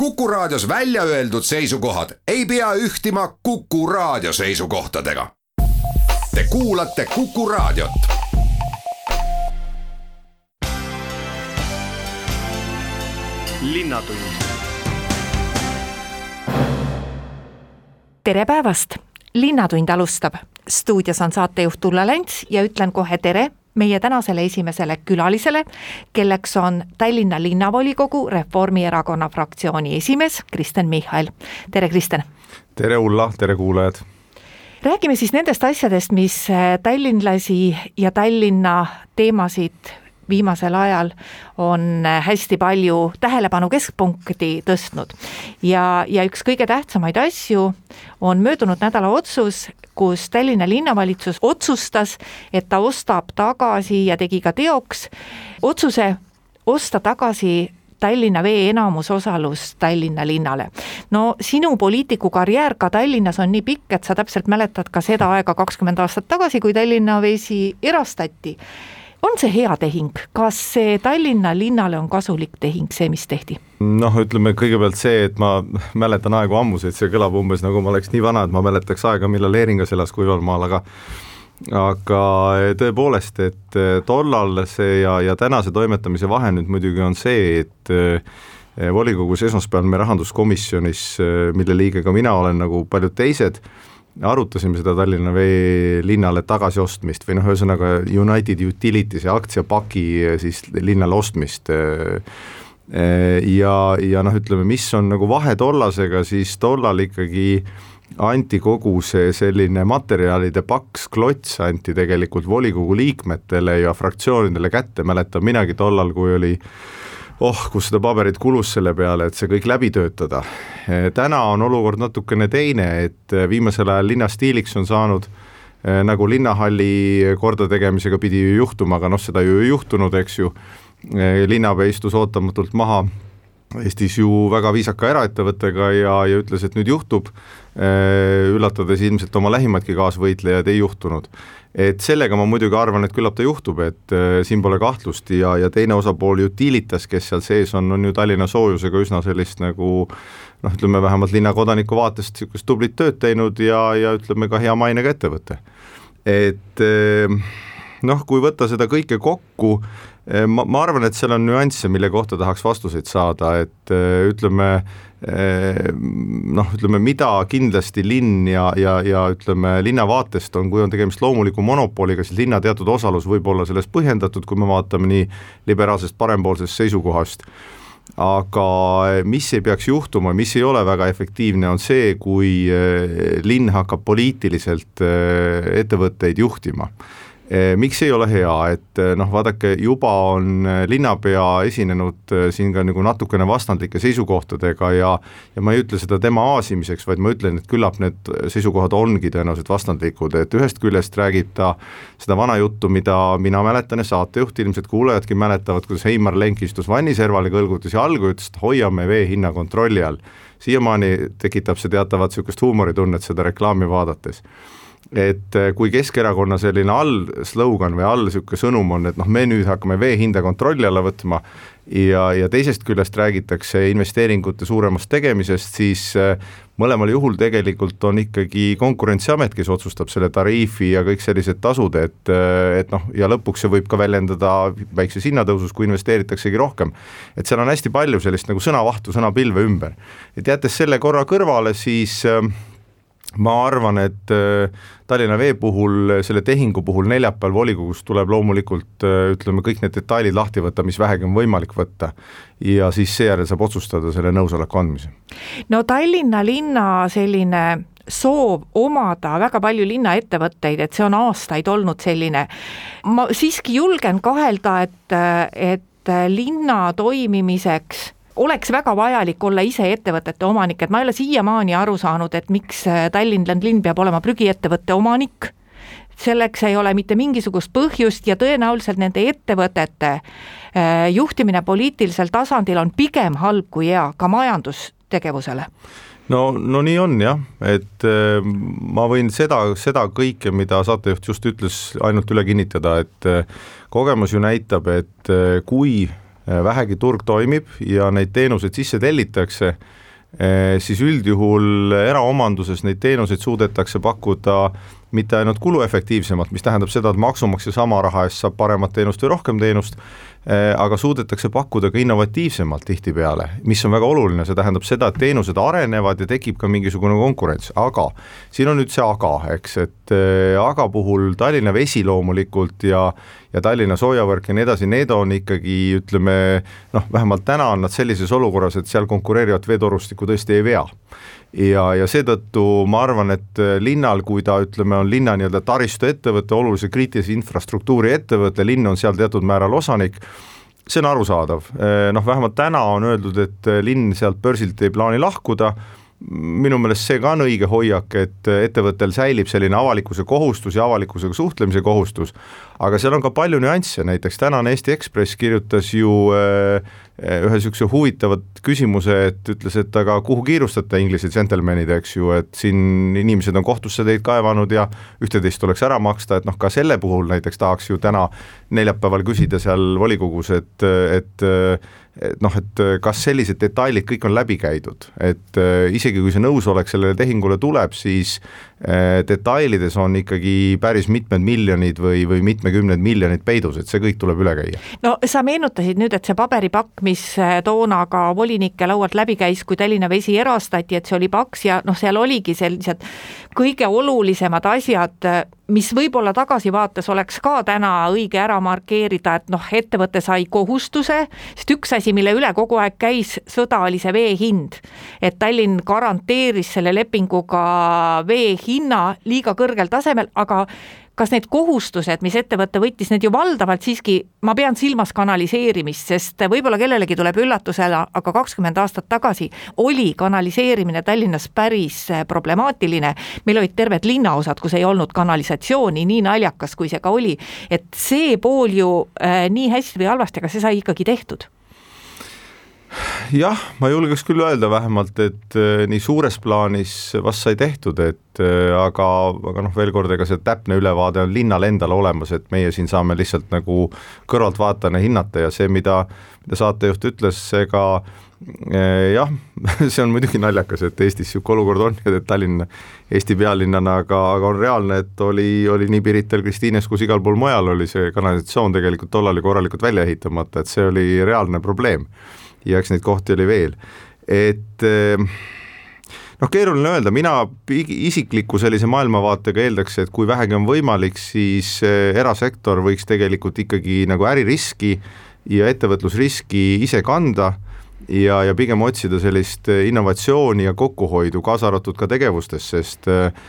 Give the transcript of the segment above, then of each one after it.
Kuku Raadios välja öeldud seisukohad ei pea ühtima Kuku Raadio seisukohtadega. Te kuulate Kuku Raadiot. Linnatund. Tere päevast! Linnatund alustab. Stuudios on saatejuht Ulla Lents ja ütlen kohe tere meie tänasele esimesele külalisele, kelleks on Tallinna Linnavolikogu Reformierakonna fraktsiooni esimees Kristen Michal. Tere, Kristen! Tere, Ulla! Tere, kuulajad! Räägime siis nendest asjadest, mis tallinlasi ja Tallinna teemasid viimasel ajal on hästi palju tähelepanu keskpunkti tõstnud. Ja üks kõige tähtsamaid asju on möödunud nädala otsus, kus Tallinna linnavalitsus otsustas, et ta ostab tagasi ja tegi ka teoks otsuse osta tagasi Tallinna Vee enamusosalus Tallinna linnale. No sinu poliitikukarjäär ka Tallinnas on nii pikk, et sa täpselt mäletad ka seda aega 20 aastat tagasi, kui Tallinna Vesi erastati. On see hea tehing? Kas see Tallinna linnale on kasulik tehing, see mis tehti? Ütleme kõigepealt see, et ma mäletan aegu ammus, et see kõlab umbes nagu ma oleks nii vana, et ma mäletaks aega, millal Eeringas elas Kuivalmaal, aga tõepoolest, et tollal see ja tänase toimetamise vahe nüüd muidugi on see, et volikogus esmaspäeval me rahanduskomisjonis, mille liige ka mina olen nagu paljud teised, arutasime seda Tallinna Vee linnale tagasi ostmist või ühesõnaga United Utilities ja aktsiapaki siis linnale ostmist ja ütleme, mis on nagu vahe tollasega, siis tollal ikkagi anti kogu see selline materjalide paks klots anti tegelikult volikogu liikmetele ja fraktsioonidele kätte, mäletan minagi tollal, kui oli kus seda paberit kulus selle peale, et see kõik läbi töötada. Täna on olukord natukene teine, et viimasel ajal linnastiiliks on saanud nagu linnahalli korda tegemisega pidi ju juhtuma, aga seda ju ei juhtunud, eks ju. Linnapea istus ootamatult maha Eestis ju väga viisaka eraettevõttega ja ütles, et nüüd juhtub, üllatades ilmselt oma lähimadki kaasvõitlejad ei juhtunud. Et sellega ma muidugi arvan, et küllap ta juhtub, et siin pole kahtlust ja teine osapool Utilitas, kes seal sees on ju Tallinna soojusega üsna sellist nagu, ütleme vähemalt linnakodaniku vaatest tublit tööd teinud ja ütleme ka hea mainega ettevõte. Et kui võtta seda kõike kokku, ma arvan, et seal on nüansse, mille kohta tahaks vastuseid saada, et ütleme, mida kindlasti linn ja ütleme linna vaatest on, kui on tegemist loomuliku monopoliga, siis linna teatud osalus võib olla sellest põhjendatud, kui me vaatame nii liberaalsest parempoolsest seisukohast. Aga mis ei peaks juhtuma, mis ei ole väga efektiivne, on see, kui linn hakkab poliitiliselt ettevõtteid juhtima. Miks ei ole hea, et vaadake, juba on linnapea esinenud siin ka nagu natukene vastandlike seisukohtadega ja ma ei ütle seda tema aasimiseks, vaid ma ütlen, et küllap need seisukohad ongi tõenäoliselt vastandlikud, et ühest küljest räägib ta seda vana juttu, mida mina mäletan ja saatejuht, ilmselt kuulajadki mäletavad, kuidas Heimar Lenk istus vanniservale kõlgutus ja algu ütles, et hoiame vee hinna kontrolli all. Siiamaani tekitab see teatavat sükest huumoritunnet seda reklaami vaadates. Et kui Keskerakonna selline slogan või sükke sõnum on, et me nüüd hakkame vee hinda kontrolli alla võtma ja teisest küljest räägitakse investeeringute suuremast tegemisest, siis mõlemal juhul tegelikult on ikkagi Konkurentsiamet, kes otsustab selle tariifi ja kõik sellised tasud, et ja lõpuks see võib ka väljendada väikses hinnatõusus, kui investeeritaksegi rohkem. Et seal on hästi palju sellist nagu sõnavahtu, sõnapilve ümber. Et jättes selle korra kõrvale, siis ma arvan, et Tallinna Vee puhul, selle tehingu puhul neljapäeval volikogus tuleb loomulikult, ütleme, kõik need detailid lahti võtta, mis vähegi on võimalik võtta ja siis seejärel saab otsustada selle nõusoleku andmise. No Tallinna linna selline soov omada väga palju linnaettevõtteid, et see on aastaid olnud selline. Ma siiski julgen kahelda, et linna toimimiseks oleks väga vajalik olla ise ettevõtete omanik, et ma ei ole siiamaani aru saanud, et miks Tallinna linn peab olema prügiettevõtte omanik. Selleks ei ole mitte mingisugust põhjust ja tõenäoliselt nende ettevõtete juhtimine poliitilisel tasandil on pigem halb kui hea ka majandustegevusele. No nii on jah, et ma võin seda kõike, mida saatejuht just ütles, ainult üle kinnitada, et kogemus ju näitab, et kui vähegi turg toimib ja neid teenuseid sisse tellitakse, siis üldjuhul eraomanduses neid teenuseid suudetakse pakkuda mitte ainult kuluefektiivsemalt, mis tähendab seda, et maksumaksja sama raha eest saab paremat teenust või rohkem teenust, aga suudetakse pakkuda ka innovatiivsemalt tihtipeale, mis on väga oluline, see tähendab seda, et teenused arenevad ja tekib ka mingisugune konkurents, aga siin on nüüd see aga, eks, et aga puhul Tallinna Vesi loomulikult ja Tallinna Soojavõrk ja nii edasi, need on ikkagi, ütleme, vähemalt täna on nad sellises olukorras, et seal konkureerivat veetorustikku tõesti ei vea. Ja seetõttu ma arvan, et linnal, kui ta ütleme, on linna nii-öelda taristu ettevõtte, olulise kriitilise infrastruktuuri ettevõtte, linn on seal teatud määral osanik, see on arusaadav. Vähemalt täna on öeldud, et linn sealt börsilt ei plaani lahkuda, minu meelest see ka on õige hoiak, et ettevõttel säilib selline avalikkuse kohustus ja avalikkusega suhtlemise kohustus, aga seal on ka palju nüansse, näiteks tänane Eesti Ekspress kirjutas ju ühe sükse huvitavat küsimuse, et ütles, et aga kuhu kiirustate Inglise džentelmenid, eks ju, et siin inimesed on kohtusse teid kaevanud ja ühteteist tuleks ära maksta, et ka selle puhul näiteks tahaks ju täna neljapäeval küsida seal volikogus, et kas sellised detailid kõik on läbi käidud, et isegi kui see nõusolek sellele tehingule tuleb, siis detailides on ikkagi päris mitmed miljonid või mitmekümned miljonid peidus, et see kõik tuleb üle käia. No sa meenutasid nüüd, et see paberipakk, mis toona ka volinike laualt läbi käis, kui Tallinna Vesi erastati, et see oli paks ja seal oligi sellised kõige olulisemad asjad, mis võib-olla tagasivaates oleks ka täna õige ära markeerida, et ettevõte sai kohustuse, sest üks asi, mille üle kogu aeg käis sõda, oli see vee hind. Et Tallinn garanteeris selle lepinguga vee hinna liiga kõrgel tasemel, aga kas need kohustused, mis ettevõtte võttis, need ju valdavalt siiski, ma pean silmas kanaliseerimist, sest võib-olla kellelegi tuleb üllatusele, aga 20 aastat tagasi oli kanaliseerimine Tallinnas päris problemaatiline. Meil olid terved linnaosad, kus ei olnud kanalisatsiooni, nii naljakas kui see ka oli. Et see pool ju nii hästi või halvasti, aga see sai ikkagi tehtud. Jah, ma julgeks küll öelda vähemalt, et nii suures plaanis vast sai tehtud, aga veel kord, ega see täpne ülevaade on linnal endal olemas, et meie siin saame lihtsalt nagu kõrvaltvaatajana hinnata ja see, mida saatejuht ütles, ega jah, see on muidugi naljakas, et Eestis siuke olukord on, et Tallinn Eesti pealinnana, aga on reaalne, et oli nii Piritel, Kristiines, kus igal pool mujal oli see kanalisatsioon tegelikult tollal korralikult välja ehitamata, et see oli reaalne probleem. Ja eks neid kohti oli veel, et keeruline öelda, mina isikliku sellise maailmavaatega eeldaks, et kui vähegi on võimalik, siis erasektor võiks tegelikult ikkagi nagu äririski ja ettevõtlusriski ise kanda ja pigem otsida sellist innovatsiooni ja kokkuhoidu, kaasa arvatud ka tegevustes, sest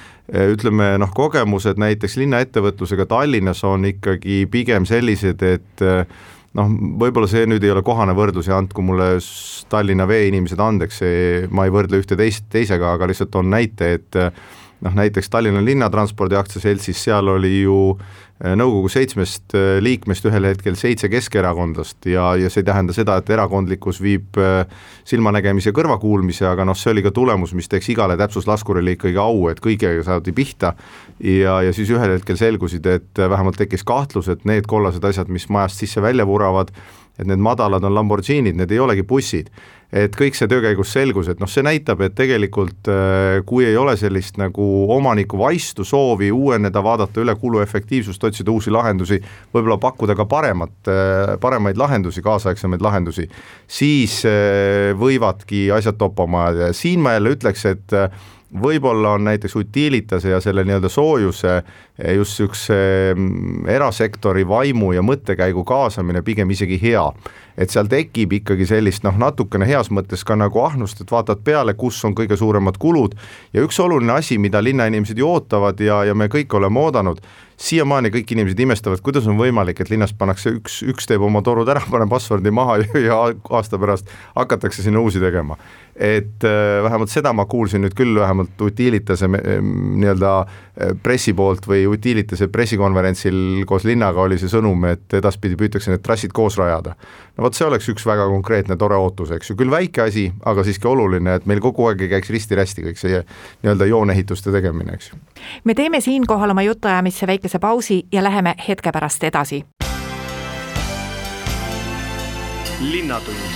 ütleme, kogemused näiteks linnaettevõtlusega Tallinnas on ikkagi pigem sellised, et võib-olla see nüüd ei ole kohane võrdlus ja andku mulle Tallinna Vee inimesed andeks, ma ei võrdle ühte teisega, aga lihtsalt on näite, et näiteks Tallinna linnatranspordi aktsiaseltsis, seal oli ju nõukogu 7 liikmest ühel hetkel 7 keskerakondlast ja see ei tähenda seda, et erakondlikkus viib silmanägemise ja kõrvakuulmise, aga see oli ka tulemus, mis teeks igale täpsuslaskurile ikkagi au, et kõigega saadi pihta ja siis ühel hetkel selgusid, et vähemalt tekkis kahtlus, et need kollased asjad, mis majast sisse välja vuravad, et need madalad on Lamborghinid, need ei olegi bussid, et kõik see töö käigus selgus, et see näitab, et tegelikult kui ei ole sellist nagu omaniku vaistu soovi uueneda, vaadata üle kuluefektiivsust, otsida uusi lahendusi, võib-olla pakkuda ka paremaid lahendusi, kaasaegsemaid lahendusi, siis võivadki asjad toppama ja siin ma jälle ütleks, et võib-olla on näiteks Utilitase ja selle nii-öelda soojuse just üks erasektori vaimu ja mõttekäigu kaasamine pigem isegi hea, et seal tekib ikkagi sellist natukene heas mõttes ka nagu ahnust, et vaatad peale, kus on kõige suuremad kulud ja üks oluline asi, mida linnainimesed ju ootavad ja me kõik oleme oodanud, siiamaani kõik inimesed imestavad, kuidas on võimalik, et linnas pannakse üks teeb oma torud ära, paneb asfaldi maha ja aasta pärast hakatakse sinna uusi tegema. Et vähemalt seda ma kuulsin nüüd küll vähemalt Utilitase nii-öelda pressi poolt või Utilitase pressikonverentsil koos linnaga oli see sõnum, et edaspidi püütakse need trassid koos rajada. Vot see oleks üks väga konkreetne tore ootus, eks ju, küll väike asi, aga siiski oluline, et meil kogu aeg ei käiks risti-rästi kõik see nii-öelda joonehituste tegemine, eks ju. Me teeme siinkohal oma jutuajamisse väikese pausi ja läheme hetke pärast edasi. Linnatund.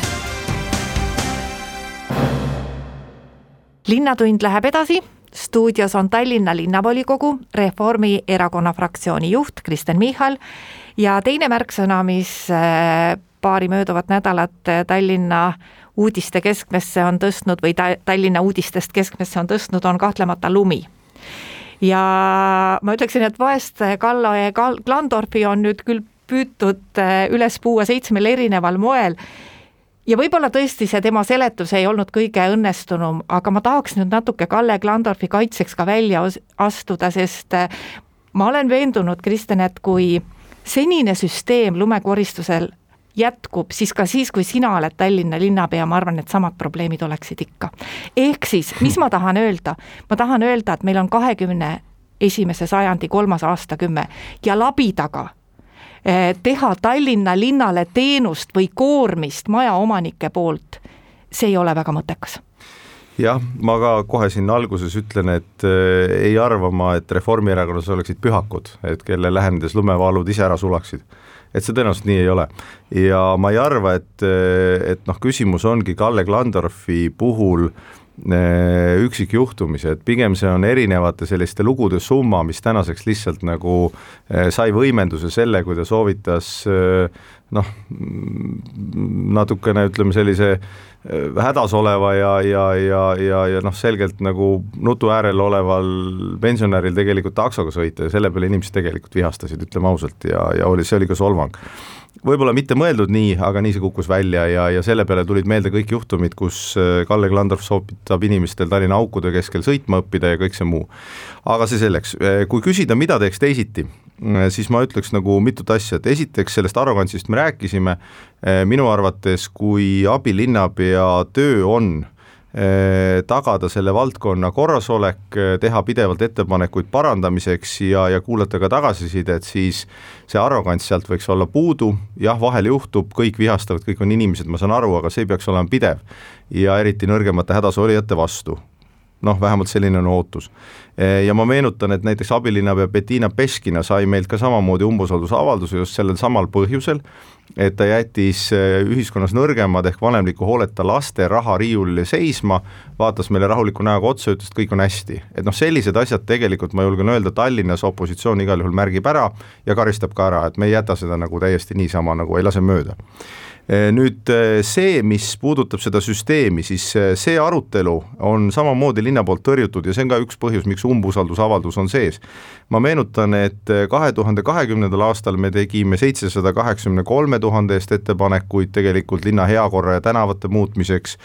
Linnatund läheb edasi. Stuudios on Tallinna linnavolikogu Reformierakonna fraktsiooni juht Kristen Michal ja teine märksõna, mis paari mööduvat nädalat Tallinna uudiste keskmesse on tõstnud või Tallinna uudistest keskmesse on tõstnud, on kahtlemata lumi. Ja ma ütleksin, et vahest Kalle Klandorfi on nüüd küll püütud üles puua 7 erineval moel ja võib-olla tõesti see tema seletus ei olnud kõige õnnestunum, aga ma tahaks nüüd natuke Kalle Klandorfi kaitseks ka välja astuda, sest ma olen veendunud, Kristen, et kui senine süsteem lumekoristusel jätkub, siis ka siis, kui sina oled Tallinna linnapea, ma arvan, et samad probleemid oleksid ikka. Ehk siis, mis ma tahan öelda? Ma tahan öelda, et meil on 21. sajandi 3. aastakümme ja labidaga teha Tallinna linnale teenust või koormist majaomanike poolt, see ei ole väga mõttekas. Jah, ma ka kohe siin alguses ütlen, et ei arva ma, et Reformierakonnas oleksid pühakud, et kelle lähenedes lumevaalud ise ära sulaksid. Et see tõenäoliselt nii ei ole. Ja ma ei arva, et küsimus ongi Kalle Klandorfi puhul üksikjuhtumis, et pigem see on erinevate selliste lugude summa, mis tänaseks lihtsalt nagu sai võimenduse selle, kui ta soovitas natukene ütleme sellise hädas oleva ja selgelt nagu nutu äärel oleval pensionäril tegelikult taksoga sõita ja selle peale inimesed tegelikult vihastasid, ütleme ausalt, ja see oli ka solvang. Võib-olla mitte mõeldud nii, aga nii see kukkus välja ja selle peale tulid meelde kõik juhtumid, kus Kalle Klandorf soovitab inimestel Tallinna aukude keskel sõitma õppida ja kõik see muu. Aga see selleks, kui küsida, mida teeks teisiti, siis ma ütleks nagu mitut asja, et esiteks sellest arrogantsist me rääkisime, minu arvates, kui abilinnapea töö on tagada selle valdkonna korrasolek, teha pidevalt ettepanekuid parandamiseks ja kuulata ka tagasisidet, siis see arrogants sealt võiks olla puudu, jah, vahel juhtub, kõik vihastavad, kõik on inimesed, ma saan aru, aga see peaks olema pidev ja eriti nõrgemate hädasolijate vastu. Vähemalt selline on ootus. Ja ma meenutan, et näiteks abilinnapea Bettina Peskina sai meilt ka samamoodi umbusaldusavalduse just sellel samal põhjusel, et ta jättis ühiskonnas nõrgemad ehk vanemliku hooleta laste raha riiulile seisma, vaatas meile rahuliku näoga otsa, ütles, et kõik on hästi. Et sellised asjad tegelikult, ma julgen öelda, Tallinnas opositsioon igal juhul märgib ära ja karistab ka ära, et me ei jäta seda nagu täiesti niisama, nagu ei lase mööda. Nüüd see, mis puudutab seda süsteemi, siis see arutelu on samamoodi linna poolt tõrjutud ja see on ka üks põhjus, miks umbusaldusavaldus on sees. Ma meenutan, et 2020. aastal me tegime 783 000 ettepanekuid tegelikult linna heakorra ja tänavate muutmiseks,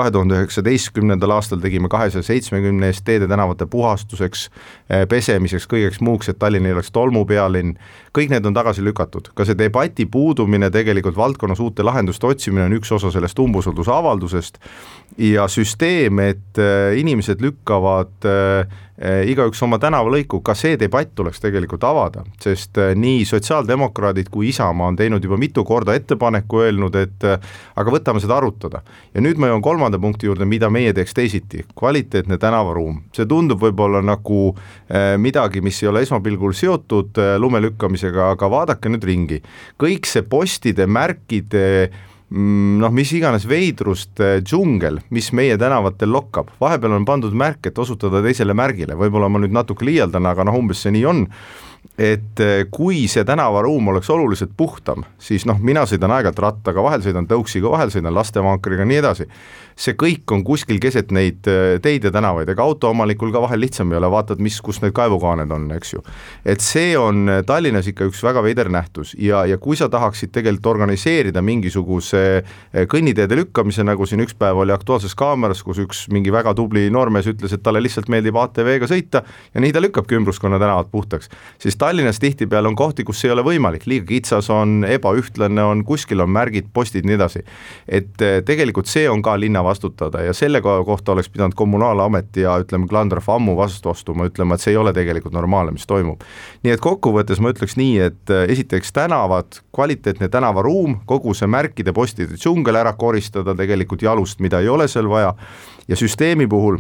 2019. aastal tegime 270 teede tänavate puhastuseks, pesemiseks, kõigeks muuks, et Tallinn ei oleks tolmupealinn, kõik need on tagasi lükatud. Ka see debati puudumine tegelikult valdkonnas uute lahenduste otsimine on üks osa sellest umbusaldusavaldusest ja süsteem, et inimesed lükkavad igaüks oma tänavalõiku, ka see debatt tuleks tegelikult avada, sest nii sotsiaaldemokraadid kui Isamaa on teinud juba mitu korda ettepaneku öelnud, et aga võtame seda arutada. Ja nüüd ma jõuan 3. punkti juurde, mida meie teeks teisiti, kvaliteetne tänavaruum. See tundub võib-olla nagu midagi, mis ei ole esmapilgul seotud lumelükkamisega, aga vaadake nüüd ringi. Kõik see postide, märkide, mis iganes veidrust džungel, mis meie tänavatel lokkab. Vahepeal on pandud märk, et osutada teisele märgile. Võib-olla ma nüüd natuke liialdan, aga umbes see nii on. Et kui see tänavaruum oleks oluliselt puhtam, siis mina sõidan aegalt rattaga, vahel sõidan tõuksiga, vahel sõidan lastevaankriga, nii edasi. See kõik on kuskil keset neid teid ja tänavaid, ega autoomanikul ka vahel lihtsam ei ole, vaatad, kus need kaevukaaned on, eks ju. Et see on Tallinnas ikka üks väga veider nähtus ja kui sa tahaksid tegelikult organiseerida mingisuguse kõnniteede lükkamise, nagu siin üks päev oli Aktuaalses Kaameras, kus üks mingi väga tubli noormees ütles, et talle lihtsalt meeldib ATV-ga sõita ja nii ta lükkabki ümbruskonna tänavad puhtaks, siis Tallinnas tihtipeale on kohti, kus ei ole võimalik, liiga kitsas on, ebaühtlane on, kuskil on märgid, postid, nii edasi. Et tegelikult see on ka linna vastutada ja selle kohta oleks pidanud kommunaalamet ja ütleme Klandorf ammu vastu astuma, ütlema, et see ei ole tegelikult normaalne, mis toimub. Nii et kokkuvõttes ma ütleks nii, et esiteks tänavad, kvaliteetne tänavaruum, kogu see märkide postide džungel ära koristada tegelikult jalust, mida ei ole seal vaja ja süsteemi puhul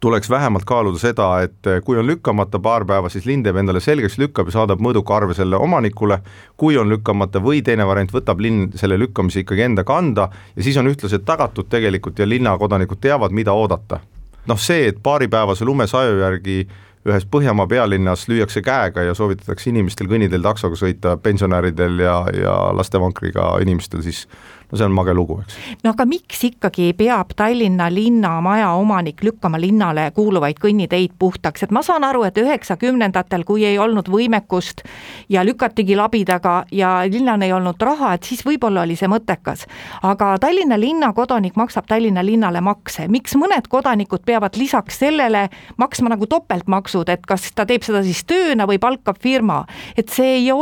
tuleks vähemalt kaaluda seda, et kui on lükkamata paar päeva, siis linn teeb endale selgeks, lükkab ja saadab mõõduka arve selle omanikule, kui on lükkamata või teine variant, võtab linn selle lükkamise ikkagi enda kanda ja siis on ühtlaselt tagatud tegelikult ja linnakodanikud teavad, mida oodata. See, et paaripäevase lumesaju järgi ühes Põhjamaa pealinnas lüüakse käega ja soovitatakse inimestel kõnniteel taksoga sõita, pensionäridel ja lastevankriga inimestel, siis see on mage lugu, eks. Aga miks ikkagi peab Tallinna linnamaja omanik lükkama linnale kuuluvaid kõnniteid puhtaks, et ma saan aru, et 90-ndatel, kui ei olnud võimekust ja lükatigi labidaga ja linnal ei olnud raha, et siis võib-olla oli see mõttekas. Aga Tallinna linna kodanik maksab Tallinna linnale makse. Miks mõned kodanikud peavad lisaks sellele maksma nagu topeltmaksud, et kas ta teeb seda siis tööna või palkab firma, et see ei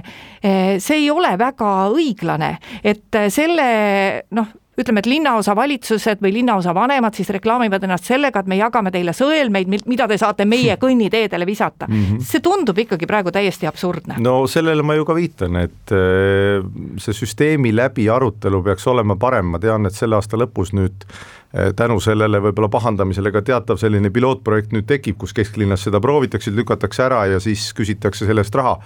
ole väga õiglane, et selle ütleme, et linnaosa valitsused või linnaosa vanemad siis reklaamivad ennast sellega, et me jagame teile sõelmeid, mida te saate meie kõnniteedele visata. See tundub ikkagi praegu täiesti absurdne. Sellele ma ju ka viitan, et see süsteemi läbi arutelu peaks olema parem. Ma tean, et selle aasta lõpus nüüd tänu sellele võib-olla pahandamisele ka teatav selline pilootprojekt nüüd tekib, kus kesklinnas seda proovitakse, lükatakse ära ja siis küsitakse sellest raha.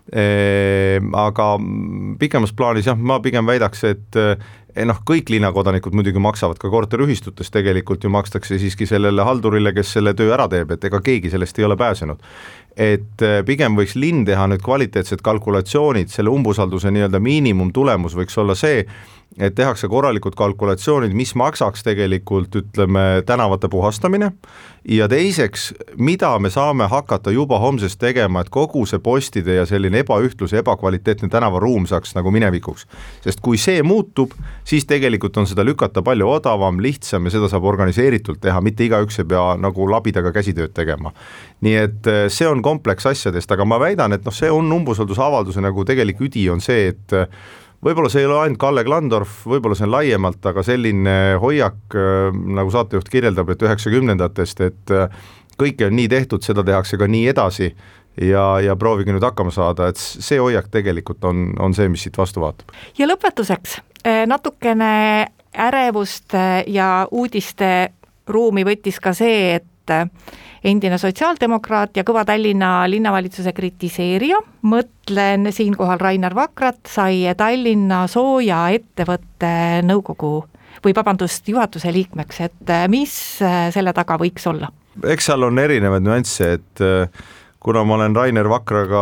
Aga pikemas plaanis ma pigem väidaks, et kõik linnakodanikud muidugi maksavad ka korteriühistutes, tegelikult ju makstakse siiski sellele haldurile, kes selle töö ära teeb, et ega keegi sellest ei ole pääsenud. Et pigem võiks linn teha nüüd kvaliteetsed kalkulatsioonid, selle umbusalduse nii-öelda miinimumtulemus võiks olla see, et tehakse korralikud kalkulatsioonid, mis maksaks tegelikult, ütleme, tänavate puhastamine ja teiseks, mida me saame hakata juba homsest tegema, et kogu see postide ja selline ebaühtlus ja ebakvaliteetne tänavaruum saaks nagu minevikuks. Sest kui see muutub, siis tegelikult on seda lükata palju odavam, lihtsam ja seda saab organiseeritult teha, mitte igaüks ei pea nagu labidaga käsitööd tegema. Nii et see on kompleks asjadest, aga ma väidan, et see on umbusaldusavalduse nagu tegelik üdi on see, et võib-olla see ei ole ainult Kalle Klandorf, võib-olla see on laiemalt, aga selline hoiak, nagu saatejuht kirjeldab, et 90-ndatest, et kõike on nii tehtud, seda tehakse ka nii edasi ja proovige nüüd hakkama saada, et see hoiak tegelikult on see, mis siit vastu vaatab. Ja lõpetuseks, natukene ärevust ja uudiste ruumi võttis ka see, et endine sotsiaaldemokraat ja kõva Tallinna linnavalitsuse kritiseerija, mõtlen siinkohal Rainer Vakrat, sai Tallinna soojaettevõtte nõukogu juhatuse liikmeks, et mis selle taga võiks olla? Eks seal on erinevaid nüansse, et kuna ma olen Rainer Vakraga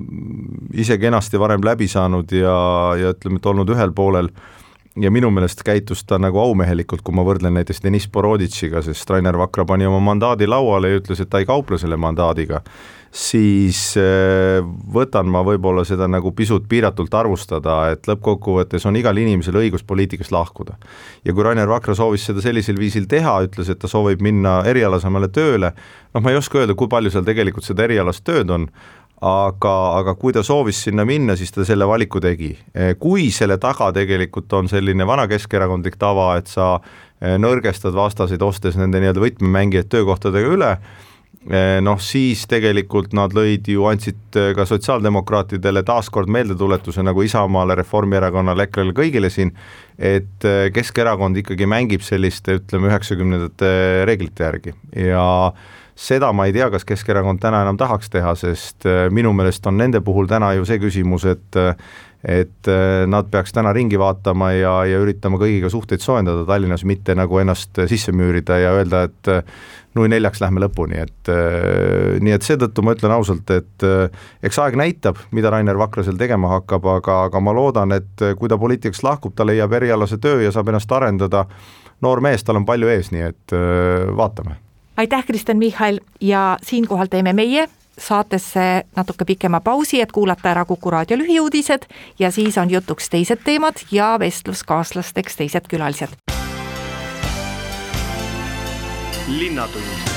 ise kenasti varem läbi saanud ja ütleme, et olnud ühel poolel, ja minu meelest käitus ta nagu aumehelikult, kui ma võrdlen näiteks Deniss Boroditšiga, sest Rainer Vakra pani oma mandaadi lauale ja ütles, et ta ei kauple selle mandaadiga, siis võtan ma võib-olla seda nagu pisut piiratult arvustada, et lõppkokkuvõttes on igal inimesel õigus poliitikast lahkuda. Ja kui Rainer Vakra soovis seda sellisel viisil teha, ütles, et ta soovib minna erialasemale tööle, ma ei oska öelda, kui palju seal tegelikult seda erialast tööd on, aga kui ta soovis sinna minna, siis ta selle valiku tegi. Kui selle taga tegelikult on selline vana keskerakondlik tava, et sa nõrgestad vastaseid ostes nende nii-öelda võtmemängijaid töökohtadega üle, siis tegelikult nad andsid ka sotsiaaldemokraatidele taaskord meeldetuletuse nagu Isamaale, Reformierakonnale, EKRE-le, kõigile siin, et Keskerakond ikkagi mängib selliste, ütleme, 90-ndate reeglite järgi ja seda ma ei tea, kas Keskerakond täna enam tahaks teha, sest minu meelest on nende puhul täna ju see küsimus, et nad peaks täna ringi vaatama ja üritama kõigiga suhteid soojendada Tallinnas, mitte nagu ennast sisse müürida ja öelda, et 0-4 lähme lõpuni, nii et seetõttu ma ütlen ausalt, et eks aeg näitab, mida Rainer Vakra seal tegema hakkab, aga ma loodan, et kui ta poliitikast lahkub, ta leiab erialase töö ja saab ennast arendada, noor mees, tal on palju ees, nii et vaatame. Aitäh, Kristen Michal, ja siinkohal teeme meie saatesse natuke pikema pausi, et kuulata ära Kuku raadio lühiuudised ja siis on jutuks teised teemad ja vestluskaaslasteks teised külalised. Linnatund.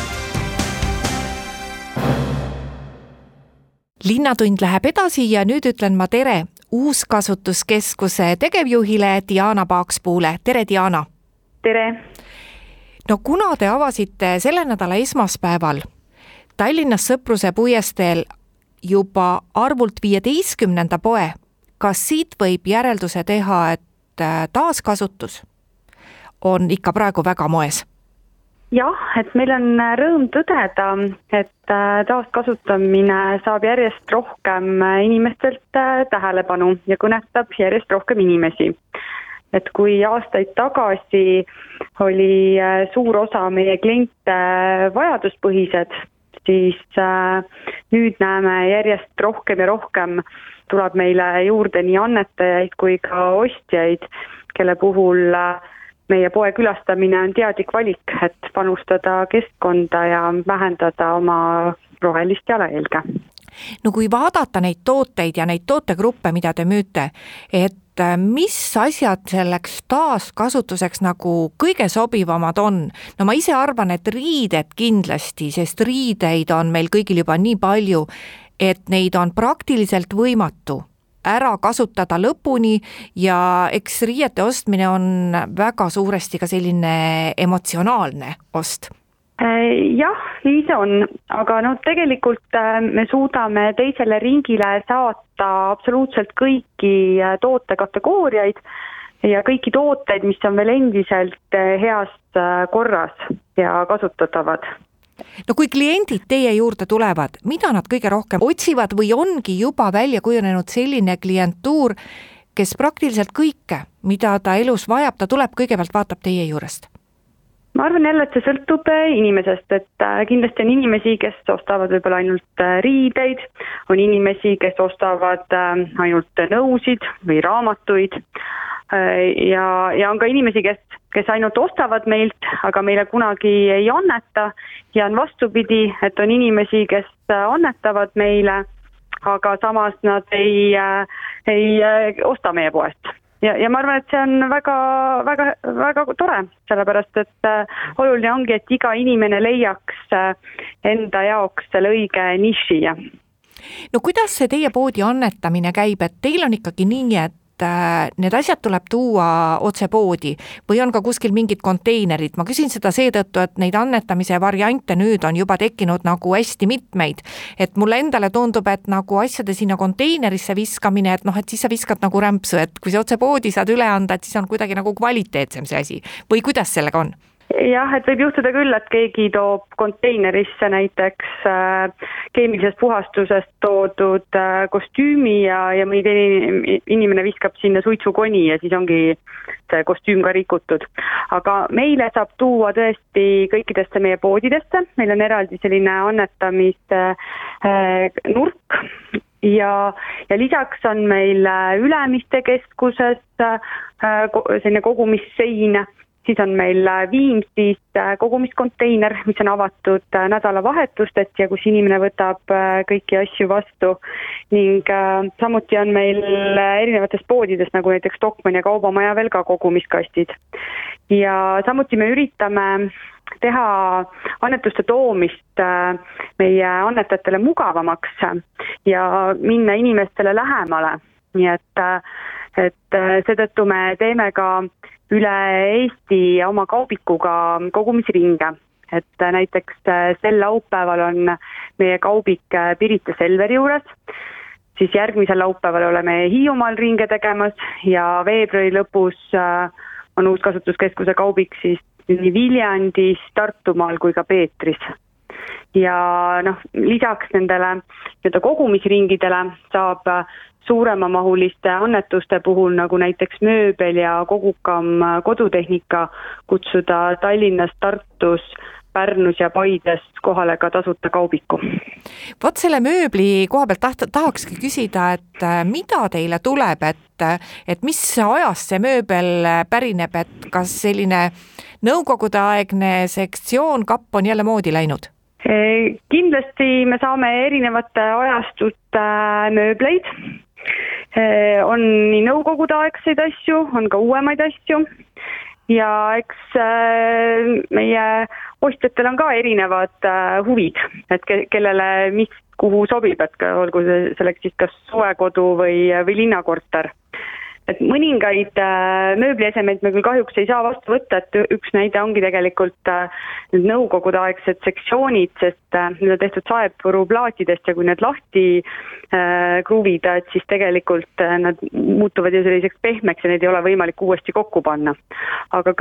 Linnatund läheb edasi ja nüüd ütlen ma tere Uuskasutuskeskuse tegevjuhile Diana Paakspuule. Tere, Diana! Tere! No kuna te avasite selle nädala esmaspäeval Tallinnas Sõpruse puiesteel juba arvult 15. poe, kas siit võib järelduse teha, et taaskasutus on ikka praegu väga moes? Jah, et meil on rõõm tõdeda, et taaskasutamine saab järjest rohkem inimestelt tähelepanu ja kõnetab järjest rohkem inimesi. Et kui aastaid tagasi oli suur osa meie kliente vajaduspõhised, siis nüüd näeme järjest rohkem ja rohkem tuleb meile juurde nii annetajaid kui ka ostjaid, kelle puhul meie poe külastamine on teadlik valik, et panustada keskkonda ja vähendada oma rohelist jalajälge. No kui vaadata neid tooteid ja neid tootegruppe, mida te müüte, et mis asjad selleks taaskasutuseks nagu kõige sobivamad on? No ma ise arvan, et riided kindlasti, sest riideid on meil kõigil juba nii palju, et neid on praktiliselt võimatu ära kasutada lõpuni ja eks riiete ostmine on väga suuresti ka selline emotsionaalne ost. Jah, nii see on, aga tegelikult me suudame teisele ringile saata absoluutselt kõiki tootekategooriaid ja kõiki tooteid, mis on veel endiselt heas korras ja kasutatavad. No kui kliendid teie juurde tulevad, mida nad kõige rohkem otsivad või ongi juba välja kujunenud selline klientuur, kes praktiliselt kõike, mida ta elus vajab, ta tuleb kõigepealt vaatab teie juurest? Ma arvan jälle, et see sõltub inimesest, et kindlasti on inimesi, kes ostavad võib-olla ainult riideid, on inimesi, kes ostavad ainult nõusid või raamatuid ja on ka inimesi, kes ainult ostavad meilt, aga meile kunagi ei anneta ja on vastupidi, et on inimesi, kes annetavad meile, aga samas nad ei osta meie poest. Ja ma arvan, et see on väga, väga, väga tore, sellepärast, et oluline ongi, et iga inimene leiaks enda jaoks selle õige niši. No kuidas see teie poodi annetamine käib, et teil on ikkagi nii, et need asjad tuleb tuua otse poodi või on ka kuskil mingid konteinerid? Ma küsin seda seetõttu, et neid annetamise variante nüüd on juba tekkinud nagu hästi mitmeid, et mulle endale tundub, et nagu asjade sinna konteinerisse viskamine, et et siis sa viskad nagu rämpsu, et kui see otse poodi saad üle anda, et siis on kuidagi nagu kvaliteetsem see asi või kuidas sellega on? Jah, et võib juhtuda küll, et keegi toob konteinerisse näiteks keemilisest puhastusest toodud kostüümi ja mõni inimene viskab sinna suitsukoni ja siis ongi see kostüüm ka rikutud. Aga meile saab tuua tõesti kõikidesse meie poodidesse, meil on eraldi selline annetamiste nurk ja lisaks on meil Ülemiste keskuses selline kogumissein. Siis on meil Viimsis kogumiskonteiner, mis on avatud nädalavahetustest ja kus inimene võtab kõiki asju vastu. Ning samuti on meil erinevates poodides, nagu näiteks Stockmann ja Kaubamaja veel ka kogumiskastid. Ja samuti me üritame teha annetuste toomist meie annetajatele mugavamaks ja minna inimestele lähemale. Nii et seetõttu me teeme ka üle Eesti oma kaubikuga kogumisringe, et näiteks sel laupäeval on meie kaubik Pirita Selveri juures, siis järgmisel laupäeval oleme Hiiumaal ringe tegemas ja veebruari lõpus on Uuskasutuskeskuse kaubik siis nii Viljandis, Tartumaal kui ka Peetris. Ja lisaks nendele kogumisringidele saab suuremamahuliste annetuste puhul, nagu näiteks mööbel ja kogukam kodutehnika, kutsuda Tallinnas, Tartus, Pärnus ja Paides kohale ka tasuta kaubiku. Vot selle mööbli koha pealt tahakski küsida, et mida teile tuleb, et mis ajast see mööbel pärineb, et kas selline nõukogudeaegne sektsioon kapp on jälle moodi läinud? Kindlasti me saame erinevate ajastute mööbleid. On nii nõukogudeaegseid asju, on ka uuemaid asju ja eks meie ostjatel on ka erinevad huvid, et kellele mis kuhu sobib, et olgu selleks siis kas suvekodu või linnakorter. Et mõningaid mööbliesemeid me küll kahjuks ei saa vastu võtta, et üks näide ongi tegelikult nõukogudeaegsed sektsioonid, sest need on tehtud saepõruplaatidest ja kui need lahti kruvida, et siis tegelikult nad muutuvad ju selliseks pehmeks ja neid ei ole võimalik uuesti kokku panna. Aga kõik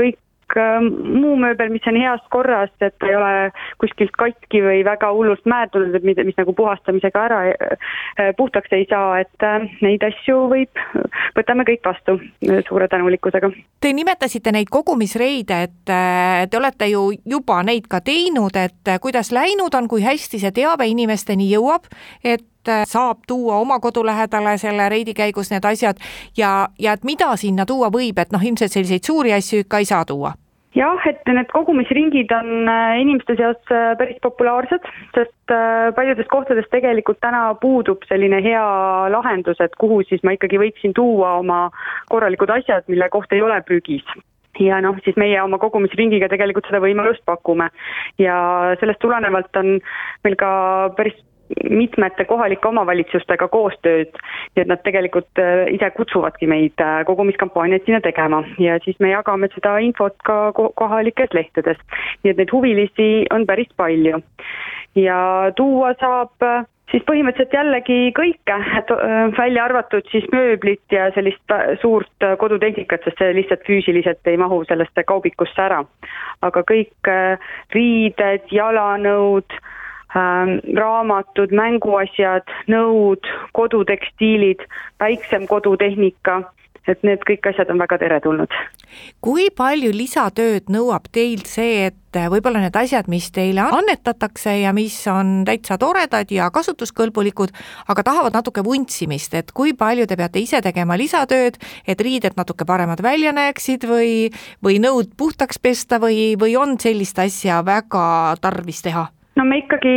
muu mööbel, mis on heas korras, et ei ole kuskilt katki või väga hullult määrdunud, et mis nagu puhastamisega puhtaks ei saa, et neid asju võtame kõik vastu suure tänulikkusega. Te nimetasite neid kogumisreide, et te olete ju juba neid ka teinud, et kuidas läinud on, kui hästi see teave inimesteni jõuab, et saab tuua oma kodu lähedale selle reidi käigus need asjad ja et mida sinna tuua võib, et ilmselt selliseid suuri asju ikka ei saa tuua? Jah, et need kogumisringid on inimeste seas päris populaarsed, sest paljudes kohtades tegelikult täna puudub selline hea lahendus, et kuhu siis ma ikkagi võiksin tuua oma korralikud asjad, mille kohta ei ole prügis. Ja siis meie oma kogumisringiga tegelikult seda võimalust pakume ja sellest tulenevalt on meil ka päris mitmete kohalike omavalitsustega koostööd, nii et nad tegelikult ise kutsuvadki meid kogumiskampaaniaid sinna tegema ja siis me jagame seda infot ka kohalikes lehtedes. Nii et neid huvilisi on päris palju ja tuua saab siis põhimõtteliselt jällegi kõike, välja arvatud siis mööblit ja sellist suurt kodutehnikat, sest see lihtsalt füüsiliselt ei mahu sellesse kaubikusse ära. Aga kõik riided, jalanõud, raamatud, mänguasjad, nõud, kodutekstiilid, väiksem kodutehnika, et need kõik asjad on väga teretulnud. Kui palju lisatööd nõuab teilt see, et võib-olla need asjad, mis teile annetatakse ja mis on täitsa toredad ja kasutuskõlbulikud, aga tahavad natuke vuntsimist, et kui palju te peate ise tegema lisatööd, et riided natuke paremad välja näeksid või nõud puhtaks pesta või on sellist asja väga tarvis teha? No me ikkagi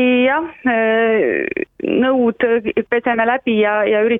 nõud peseme läbi ja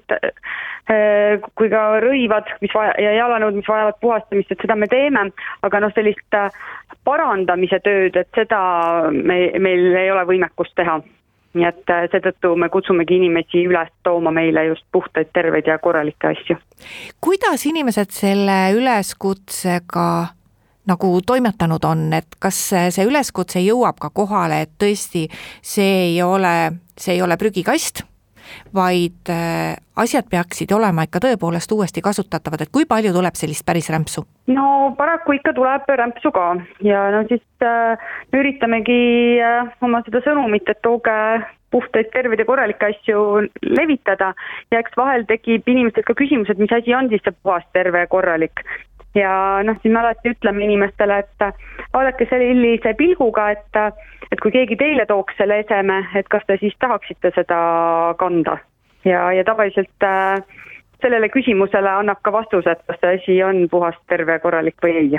kui ka rõivad ja jalanõud, mis vajavad puhastamist, et seda me teeme, aga sellist parandamise tööd, et seda meil ei ole võimekust teha. Nii et seetõttu me kutsumegi inimesi üles tooma meile just puhtaid, terveid ja korralikke asju. Kuidas inimesed selle üleskutsega nagu toimetanud on, et kas see üleskutse jõuab ka kohale, et tõesti see ei ole prügikast, vaid asjad peaksid olema ikka tõepoolest uuesti kasutatavad, et kui palju tuleb sellist päris rämpsu? No paraku ikka tuleb rämpsu ka ja siis me üritamegi oma seda sõnumit, et tooge puhtaid, terveid ja korralikke asju levitada ja eks vahel tekib inimestel ka küsimus, et mis asi on siis see puhas, terve ja korralik. Ja siis me alati ütleme inimestele, et vaadake sellise pilguga, et kui keegi teile tooks selle eseme, et kas te siis tahaksite seda kanda. Ja tavaliselt sellele küsimusele annab ka vastus, et kas see asi on puhas, terve ja korralik või ei.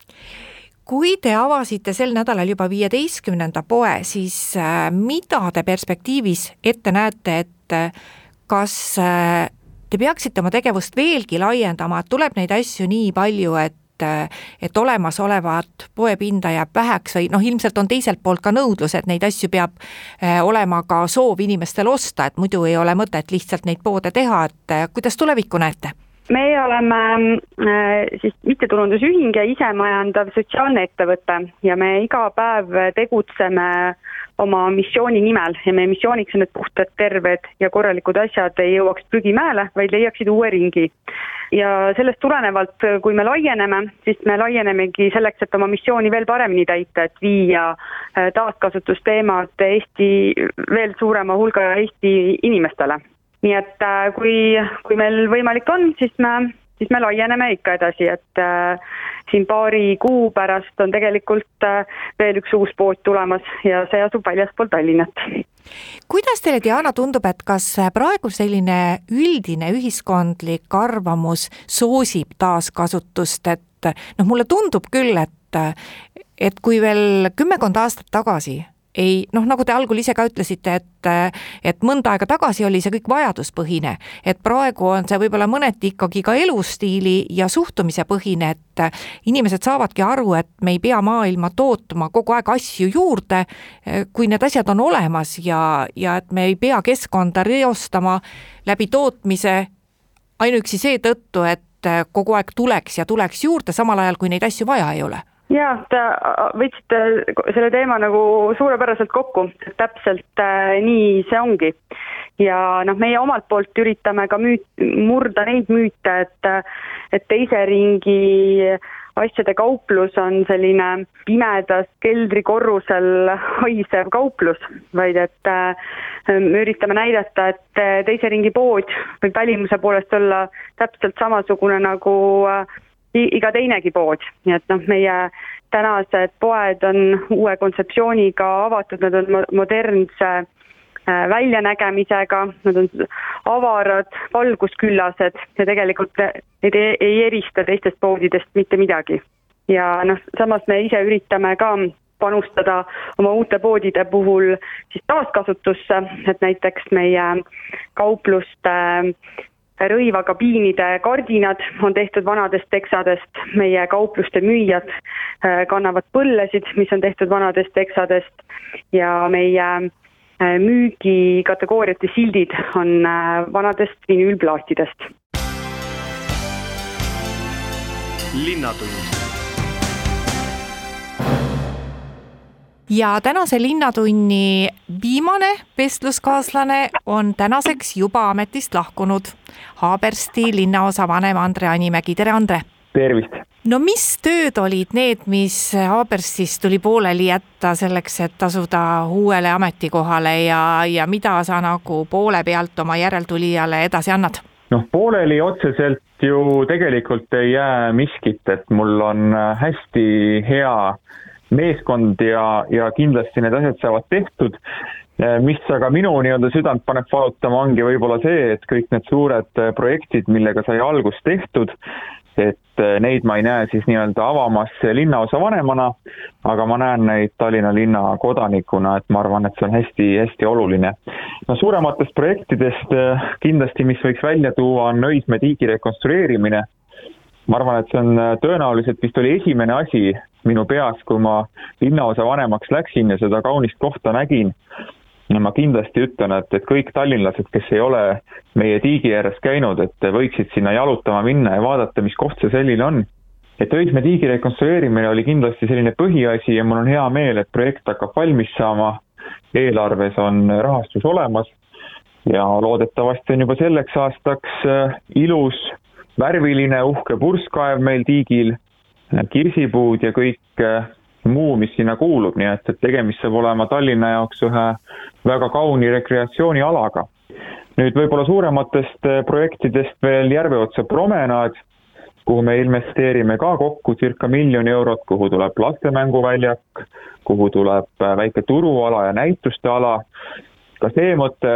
Kui te avasite sel nädalal juba 15. poe, siis mida te perspektiivis ette näete, et kas te peaksite oma tegevust veelgi laiendama, et tuleb neid asju nii palju, et olemasolevat poepinda jääb väheks või ilmselt on teiselt poolt ka nõudlus, et neid asju peab olema ka soov inimestel osta, et muidu ei ole mõtet lihtsalt neid poode teha, et kuidas tulevikku näete? Me oleme siis mittetulundusühing ja isemajandav sotsiaalne ettevõte ja me iga päev tegutseme oma missiooni nimel ja meie missiooniks on, et puhtad, terved ja korralikud asjad ei jõuaks prügimäele, vaid leiaksid uue ringi. Ja sellest tulenevalt, kui me laieneme, siis me laienemegi selleks, et oma missiooni veel paremini täita, et viia taaskasutusteemad Eesti veel suurema hulga Eesti inimestele. Nii et kui meil võimalik on, siis me laieneme ikka edasi, et siin paari kuu pärast on tegelikult veel üks uus pood tulemas ja see asub väljaspool Tallinnat. Kuidas teile, Diana, tundub, et kas praegu selline üldine ühiskondlik arvamus soosib taaskasutust, et mulle tundub küll, et kui veel 10 aastat tagasi ei, nagu te algul ise ka ütlesite, et mõnda aega tagasi oli see kõik vajaduspõhine, et praegu on see võib-olla mõneti ikkagi ka elustiili ja suhtumise põhine, et inimesed saavadki aru, et me ei pea maailma tootma kogu aeg asju juurde, kui need asjad on olemas ja et me ei pea keskkonda reostama läbi tootmise ainuüksi seetõttu, et kogu aeg tuleks juurde, samal ajal kui neid asju vaja ei ole. Jaa, te võtsite selle teema nagu suurepäraselt kokku, täpselt nii see ongi. Ja meie omalt poolt üritame ka murda neid müüte, et teise ringi asjade kauplus on selline pimedas keldrikorrusel haisev kauplus, vaid et me üritame näidata, et teise ringi pood võib välimuse poolest olla täpselt samasugune nagu iga teinegi pood. Nii et meie tänased poed on uue kontseptsiooniga avatud, nad on modernse väljanägemisega, nad on avarad, valgusküllased ja tegelikult need ei erista teistest poodidest mitte midagi. Ja samas me ise üritame ka panustada oma uute poodide puhul siis taaskasutusse, et näiteks meie kaupluste rõivakabiinide kardinad on tehtud vanadest teksadest, meie kaupluste müüjad kannavad põllesid, mis on tehtud vanadest teksadest ja meie müügikategooriate sildid on vanadest vinüülplaatidest. Linnatund. Ja tänase Linnatunni viimane vestluskaaslane on tänaseks juba ametist lahkunud. Haabersti linnaosa vanem Andre Animägi. Tere, Andre! Tervist! No mis tööd olid need, mis Haaberstis tuli pooleli jätta selleks, et asuda uuele ametikohale ja mida sa nagu poole pealt oma järeltulijale edasi annad? Pooleli otseselt ju tegelikult ei jää miskit, et mul on hästi hea meeskond ja kindlasti need asjad saavad tehtud. Mis aga minu südant paneb valutama ongi võib-olla see, et kõik need suured projektid, millega sai algust tehtud, et neid ma ei näe siis avamas linnaosa vanemana, aga ma näen neid Tallinna linna kodanikuna, et ma arvan, et see on hästi oluline. Suurematest projektidest kindlasti, mis võiks välja tuua, on Õismäe tiigi rekonstrueerimine. Ma arvan, et see on tõenäoliselt vist oli esimene asi minu peas, kui ma linnaosa vanemaks läksin ja seda kaunist kohta nägin. Ja ma kindlasti ütlen, et kõik tallinlased, kes ei ole meie tiigi ääres käinud, et võiksid sinna jalutama minna ja vaadata, mis koht see selline on. Et Õismäe tiigi rekonstrueerimine oli kindlasti selline põhiasi ja mul on hea meel, et projekt hakkab valmis saama. Eelarves on rahastus olemas ja loodetavasti on juba selleks aastaks ilus, värviline, uhke purskkaev meil tiigil, kirsipuud ja kõik muu, mis sinna kuulub, nii et tegemist saab olema Tallinna jaoks ühe väga kauni rekreatsioonialaga. Nüüd võib-olla suurematest projektidest veel Järveotsa promenaad, kuhu me investeerime ka kokku circa 1 000 000 eurot, kuhu tuleb lastemänguväljak, kuhu tuleb väike turuala ja näituste ala. Ka see mõte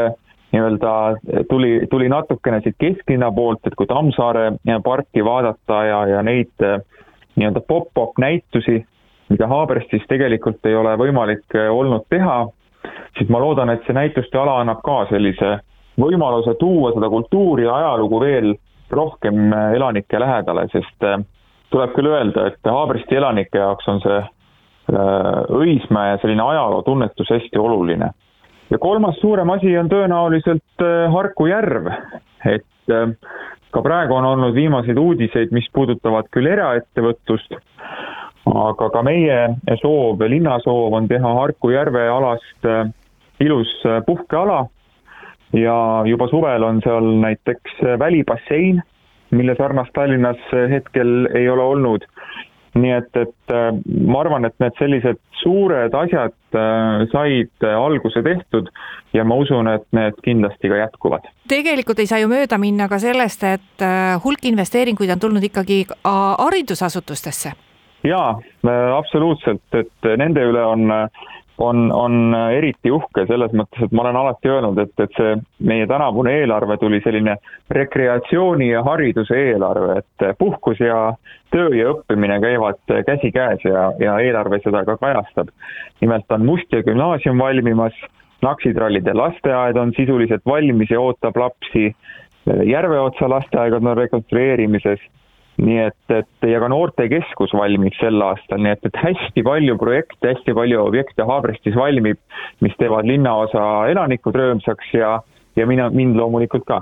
tuli natukene siit kesklinna poolt, et kui Tammsaare parki vaadata ja neid pop-up näitusi, mida Haaberstis tegelikult ei ole võimalik olnud teha, siis ma loodan, et see näituste ala annab ka sellise võimaluse tuua seda kultuuri ja ajalugu veel rohkem elanike lähedale, sest tuleb küll öelda, et Haabersti elanike jaoks on see Õismäe ja selline ajaloo tunnetus hästi oluline. Ja kolmas suurem asi on tõenäoliselt Harku järv, et ka praegu on olnud viimaseid uudiseid, mis puudutavad küll eraettevõtlust, aga ka meie soov, linnasoov on teha Harku järve alast ilus puhkeala ja juba suvel on seal näiteks välibassein, mille sarnast Tallinnas hetkel ei ole olnud. Nii et ma arvan, et need sellised suured asjad said alguse tehtud ja ma usun, et need kindlasti ka jätkuvad. Tegelikult ei saa ju mööda minna ka sellest, et hulk investeeringuid on tulnud ikkagi haridusasutustesse. Jaa, absoluutselt, et nende üle on eriti uhke selles mõttes, et ma olen alati öelnud, et see meie tänavune eelarve tuli selline rekreatsiooni ja hariduse eelarve, et puhkus ja töö ja õppimine käivad käsikäes ja eelarve seda ka kajastab. Nimelt on Mustja gümnaasium valmimas, Naksitrallide lasteaed on sisuliselt valmis ja ootab lapsi, Järveotsa lasteaed on rekonstrueerimises, nii et ja ka noortekeskus valmib sel aastal, nii et hästi palju projekte, hästi palju objekte Haaberstis valmib, mis teevad linnaosa elanikud rõõmsaks ja mind loomulikult ka.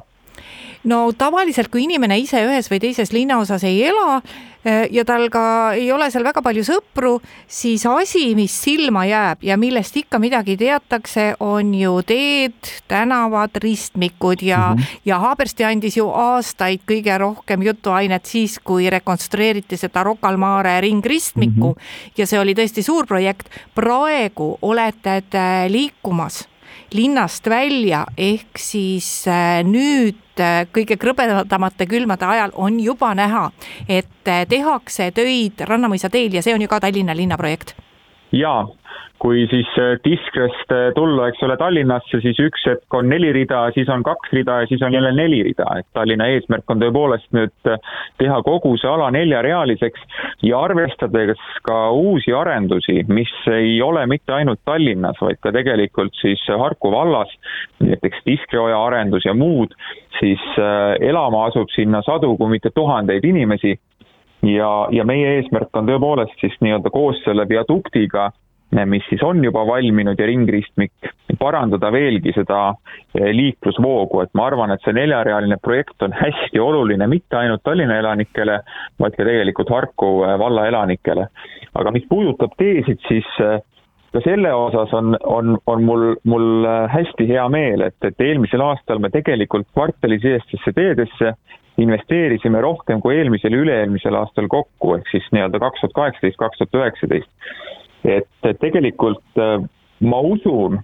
No tavaliselt, kui inimene ise ühes või teises linnaosas ei ela ja tal ka ei ole seal väga palju sõpru, siis asi, mis silma jääb ja millest ikka midagi teatakse, on ju teed, tänavad, ristmikud ja Haabersti andis ju aastaid kõige rohkem jutuainet siis, kui rekonstrueeriti seda Rocca al Mare ringristmiku ja see oli tõesti suur projekt. Praegu olete liikumas linnast välja, ehk siis nüüd kõige krõbedamate külmade ajal on juba näha, et tehakse töid Rannamõisa teel ja see on ju ka Tallinna linnaprojekt. Jaa, kui siis Tiskrest tulla, eks ole, Tallinnasse, siis üks hetk on 4 rida, siis on 2 rida ja siis on jälle 4 rida. Et Tallinna eesmärk on tõepoolest nüüd teha kogu see ala 4-realiseks ja arvestades ka uusi arendusi, mis ei ole mitte ainult Tallinnas, vaid ka tegelikult siis Harku vallas, näiteks Tiskreoja arendus ja muud, siis elama asub sinna sadu, kui mitte tuhandeid inimesi. Ja meie eesmärk on tõepoolest siis nii-öelda koos selle viaduktiga, mis siis on juba valminud ja ringristmik, parandada veelgi seda liiklusvoogu, et ma arvan, et see 4-realine projekt on hästi oluline mitte ainult Tallinna elanikele, vaid ka tegelikult Harku valla elanikele. Aga mis puudutab teesid, siis ka selle osas on mul hästi hea meel, et eelmisel aastal me tegelikult kvartalisestesse teedesse investeerisime rohkem kui eelmisel ja üle-eelmisel aastal kokku, ehk siis nii-öelda 2018-2019. Et tegelikult ma usun,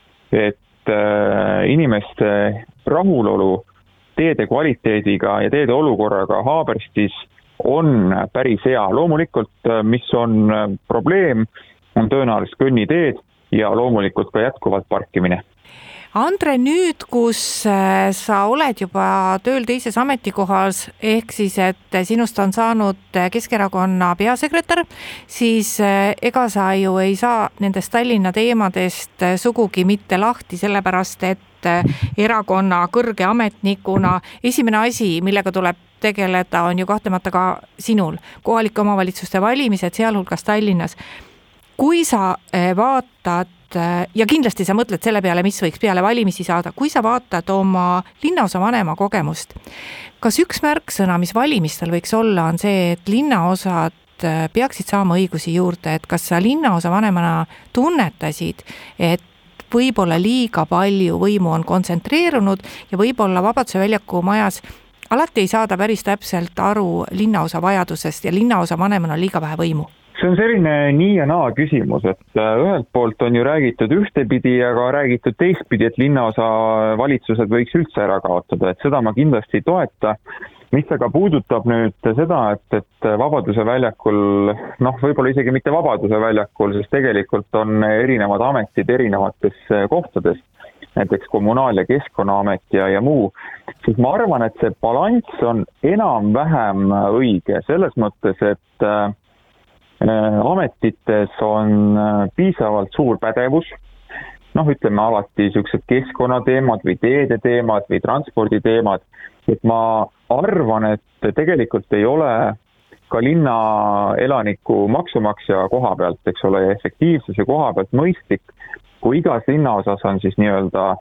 et inimeste rahulolu teede kvaliteediga ja teede olukorraga Haaberstis on päris hea. Loomulikult, mis on probleem, on tõenäoliselt kõnniteed ja loomulikult ka jätkuvalt parkimine. Andre, nüüd, kus sa oled juba tööl teises ametikohas, ehk siis, et sinust on saanud Keskerakonna peasekretär, siis ega sa ju ei saa nendest Tallinna teemadest sugugi mitte lahti, sellepärast et erakonna kõrge ametnikuna esimene asi, millega tuleb tegeleda, on ju kahtlemata ka sinul. Kohalike omavalitsuste valimised, sealhulgas Tallinnas. Kui sa vaatad ja kindlasti sa mõtled selle peale, mis võiks peale valimisi saada, kui sa vaatad oma linnaosa vanema kogemust, kas üks märksõna, mis valimistel võiks olla, on see, et linnaosad peaksid saama õigusi juurde, et kas sa linnaosa vanemana tunnetasid, et võib-olla liiga palju võimu on kontsentreerunud ja võib-olla Vabaduse väljaku majas alati ei saada päris täpselt aru linnaosa vajadusest ja linnaosa vanemana on liiga vähe võimu? See on selline nii ja naa küsimus, et ühelt poolt on ju räägitud ühtepidi ja ka räägitud teistpidi, et linnaosa valitsused võiks üldse ära kaotada, et seda ma kindlasti ei toeta. Mis aga puudutab nüüd seda, et Vabaduse väljakul, võib-olla isegi mitte Vabaduse väljakul, sest tegelikult on erinevad ametid erinevates kohtades, näiteks kommunaal- ja keskkonnaamet ja muu, siis ma arvan, et see balanss on enam-vähem õige selles mõttes, et ametites on piisavalt suur pädevus, ütleme alati sellised keskkonnateemad või teedeteemad või transporditeemad, et ma arvan, et tegelikult ei ole ka linna elaniku maksumaksja koha pealt, eks ole, efektiivsuse koha pealt mõistlik, kui igas linnaosas on siis nii-öelda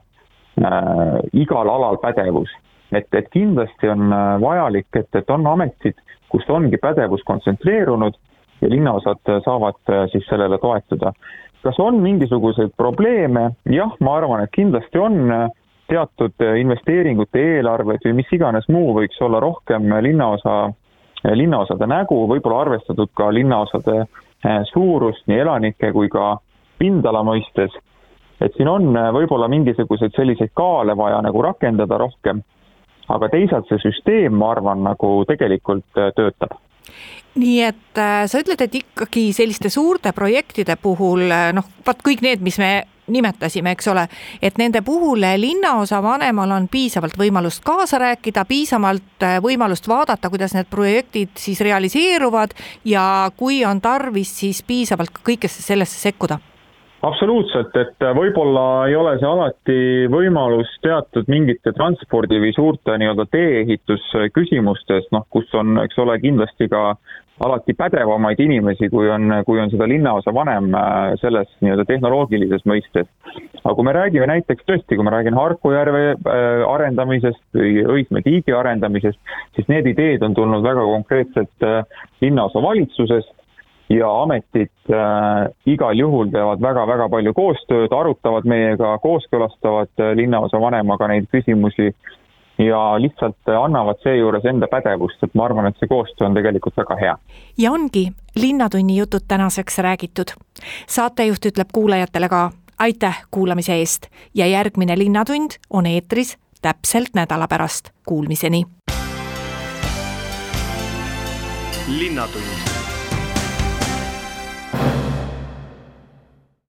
igal alal pädevus. Et kindlasti on vajalik, et on ametid, kus ongi pädevus kontsentreerunud, ja linnaosad saavad siis sellele toetuda. Kas on mingisuguseid probleeme? Jah, ma arvan, et kindlasti on teatud investeeringute eelarved või mis iganes muu võiks olla rohkem linnaosade nägu, võib-olla arvestatud ka linnaosade suurust nii elanike kui ka pindala mõistes. Et siin on võib-olla mingisugused selliseid kaale vaja nagu rakendada rohkem, aga teisalt see süsteem, ma arvan, nagu tegelikult töötab. Nii et sa ütled, et ikkagi selliste suurte projektide puhul, kõik need, mis me nimetasime, eks ole, et nende puhul linnaosa vanemal on piisavalt võimalust kaasa rääkida, piisavalt võimalust vaadata, kuidas need projektid siis realiseeruvad ja kui on tarvis, siis piisavalt kõikesse sellesse sekkuda. Absoluutselt, et võib-olla ei ole see alati võimalus teatud mingite transpordi või suurte nii-öelda tee-ehitusküsimustes, kus on, eks ole, kindlasti ka alati pädevamaid inimesi, kui on seda linnaosa vanem selles nii-öelda tehnoloogilises mõistes. Aga kui me räägime näiteks tõesti, kui ma räägin Harku järve arendamisest või Õismäe tiigi arendamisest, siis need ideed on tulnud väga konkreetselt linnaosa valitsusest ja ametid igal juhul teevad väga-väga palju koostööd, arutavad meiega, kooskõlastavad linnaosa vanemaga neid küsimusi ja lihtsalt annavad seejuures enda pädevust, et ma arvan, et see koostöö on tegelikult väga hea. Ja ongi Linnatunni jutud tänaseks räägitud. Saatejuht ütleb kuulajatele ka aitäh kuulamise eest ja järgmine Linnatund on eetris täpselt nädala pärast. Kuulmiseni! Linnatund.